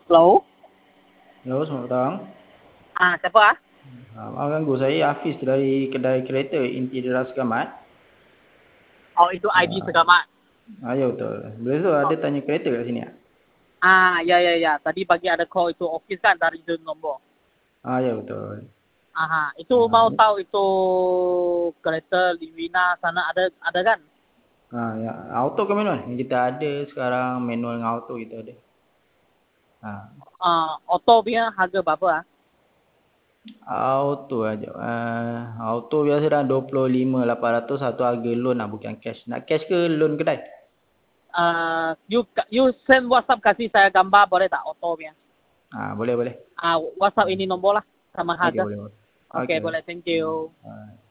Hello? Halo, selamat petang. Siapa? Maaf ganggu, saya Hafiz dari kedai kereta Inti Deras Gamat. Oh, itu ID Segamat. Ya betul. Boleh tu ada tanya kereta kat sini tak? Ya. Tadi pagi ada call itu office kan dari itu nombor. Ya betul. Itu mau tahu itu kereta Livina sana ada kan? Ya. Auto ke manual? Yang kita ada sekarang manual dengan auto kita ada. Auto punya harga berapa? Auto aja. Auto biasa dah 25,800 satu harga loan lah, bukan cash. Nak cash ke loan kedai? You send WhatsApp kasih saya gambar boleh tak auto punya? Boleh. WhatsApp ini nombor lah sama Okey, harga. boleh. Okay, boleh. Thank you.